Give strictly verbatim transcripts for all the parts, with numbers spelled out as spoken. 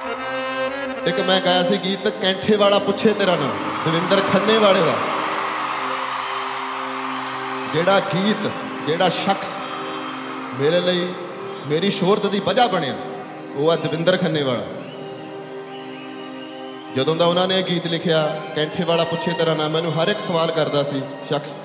एक मैं गाया सी गीत कैंठे वाला पुछे तेरा नाम दविंदर खन्ने वाले का जेड़ा गीत जेड़ा शख्स मेरे लिए मेरी शोहरत की वजह बनया वो है दविंदर खन्ने वाला। जदों दा उन्होंने गीत लिखिया कैंठे वाला पुछे तेरा नाम मैनू हर एक सवाल करता सी शख्स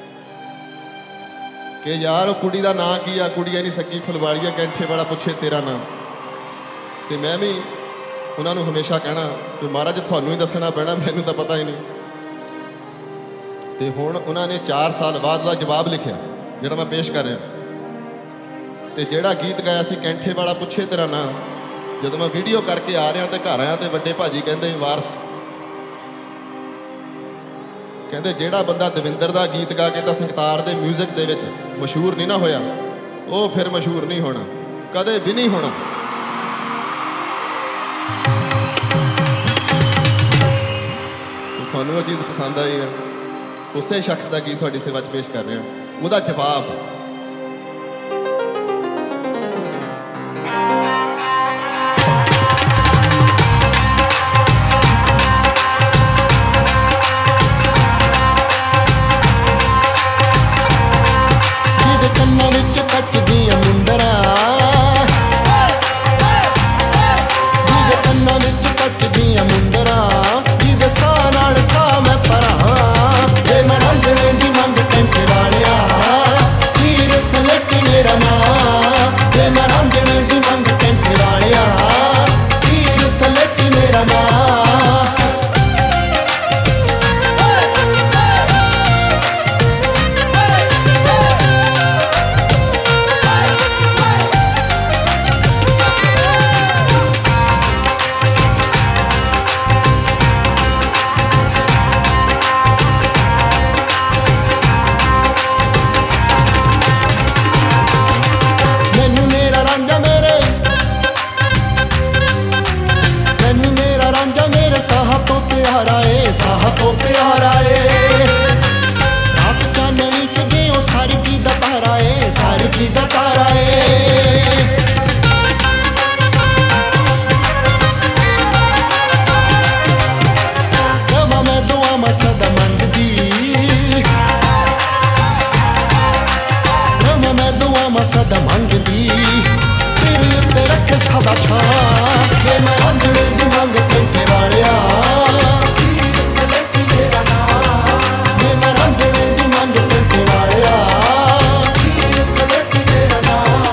कि यार वो कुड़ी का नाम की आ कुड़ी नहीं सकी फुलवाड़ी कैंठे वाला पुछे तेरा नाम। तो मैं भी उन्होंने हमेशा कहना कि महाराज थानू ही दसना पैना मैनू तो पता ही नहीं। तो हुण उन्होंने चार साल बाद का जवाब लिखिया जिहड़ा मैं पेश कर रहा। तो जिहड़ा गीत गाया सी कैंठे वाला पुछे तेरा नाम जदों मैं वीडियो करके आ रहा तो घर आया तो वड्डे भाजी कहते वारस कहते जिहड़ा बंदा दविंदर का गीत गा के तो संगतार के म्यूजिक दे विच मशहूर नहीं ना होया वो फिर मशहूर नहीं होना कदे भी नहीं होना। थानू वो चीज़ पसंद आई है उस शख्स का गीत तुहाडी सेवा च पेश कर रहे हैं उसका जवाब। सदा मंगदी फिर उत्ते रख सदा छां के मैं रंजने दी मंग कैंठे वालिया मेरा नाम मैं रंजने दी मंग कैंठे वालिया मेरा नाम।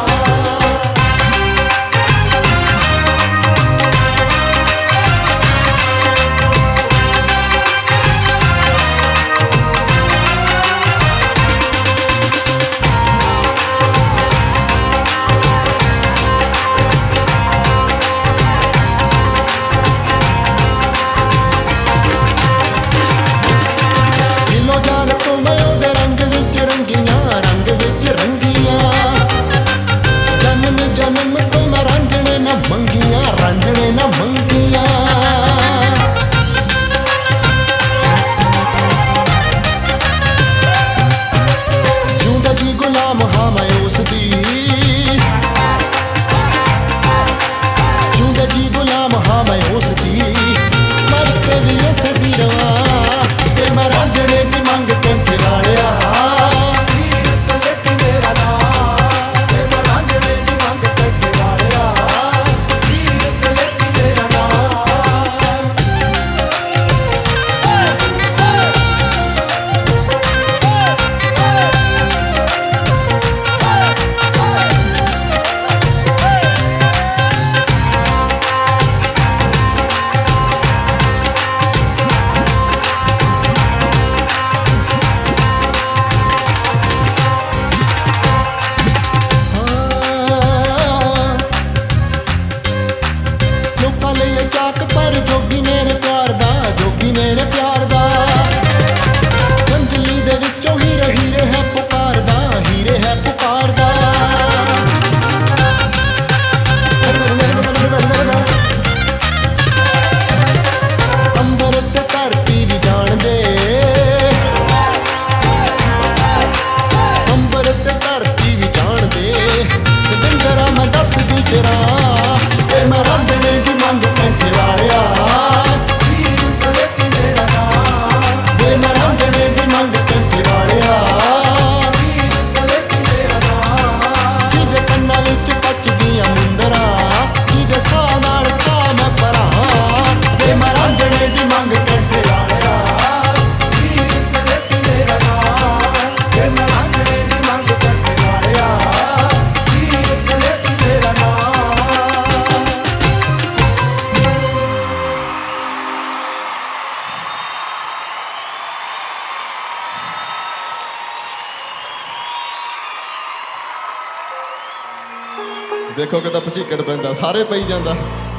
ਦੇਖੋ ਕਿਦਾਂ ਭਚੀਕੜ ਪੈਂਦਾ, ਸਾਰੇ ਪਈ ਜਾਂਦਾ।